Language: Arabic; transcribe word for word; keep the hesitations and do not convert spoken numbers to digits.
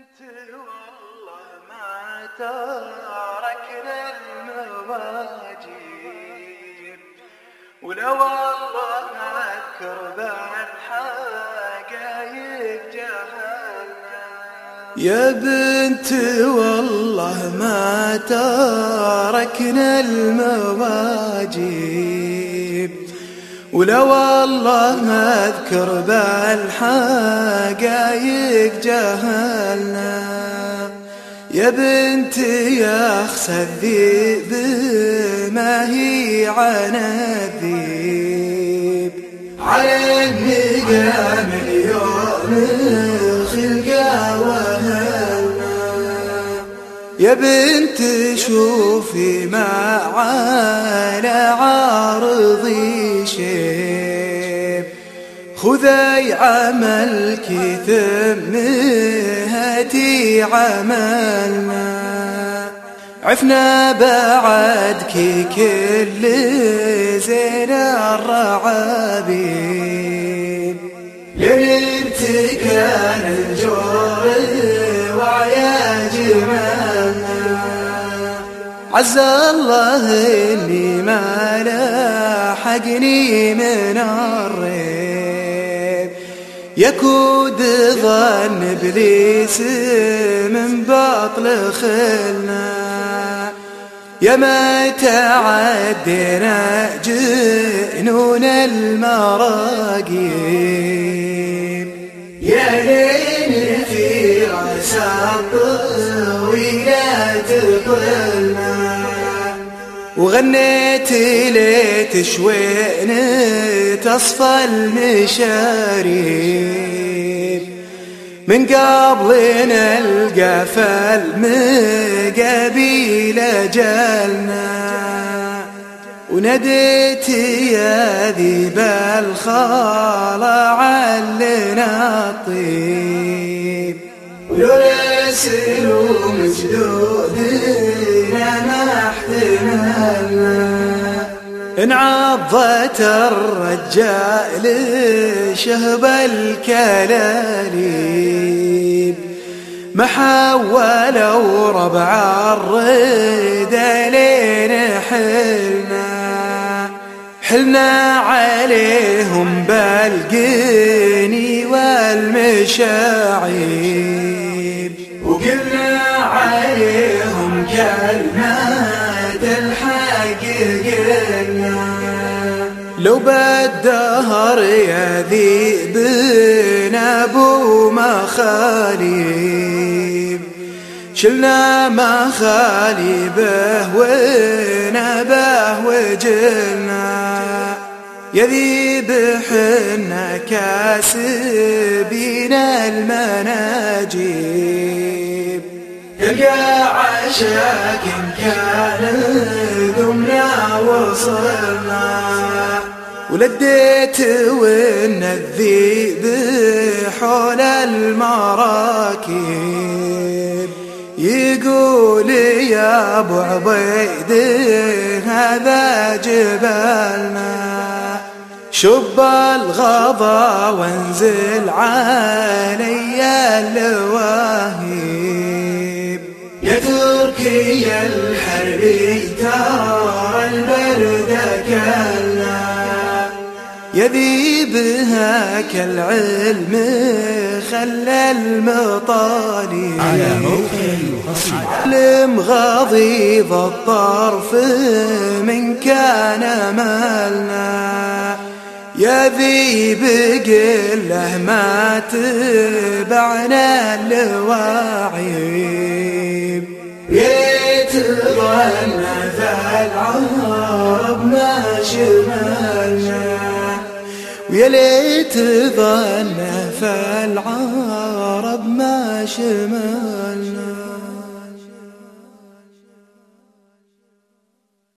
بنت والله ما تركنا المواجيب، ولو والله أذكر بالحقايق جهلنا. يا بنت والله ما تركنا المواجيب، ولو والله أذكر بالحقايق جهلنا. يا بنتي يا أخسى الذئب ما هي عن الذئب، على النقام اليوم خلقا وهلنا. يا بنت شوفي ما على عارضي شيب، خذي عملك ثم هاتي عملنا. عفنا بعدك كل زين الرعابين، لنرتك الجور وعيا جمالنا. عز الله إني ما لاحقني من الريب، يكود ظن إبليس من بطل خلنا. يا ما تعدينا جنون المراقيب، يا ليل في رأس الطويلة تطلنا. وغنيت ليت شوين تصفى المشاريب، من قبل نلقى فالمقابيل جالنا. وناديت يا ذيب الخالة علنا الطيب، ولولا سلو مجدودنا ما احتملنا. انعضت الرجال شهب الكلاليب، ما حولوا ربع الرد لين حلنا. حلنا عليهم بالقيني والمشاعيب، وقلنا عليهم كلمات الحق قلنا. لو بالدهر يا ذئبنا ابو مخاليب، شلنا مخاليبه ونبه وجلنا. يا ذيب حنا كاسبين المناجيب، يلقى عشاك كان ذمنا وصلنا. ولديت وإن الذئب حول المراكب، يقول يا أبو عبيد هذا جبلنا. شب الغضا وانزل علي اللواهيب، يا تركي الحربي ترى البرد كلنا. يا ذيبها كالعلم خلى المطالب، على موقع القصيدة علم غضيض الطرف من كان مالنا. يا ذيب قله ما تبعنا الواعيب، يتظن ذا العرب ما شمالنا. ويا ليت ظن فالعرب ما شمالنا.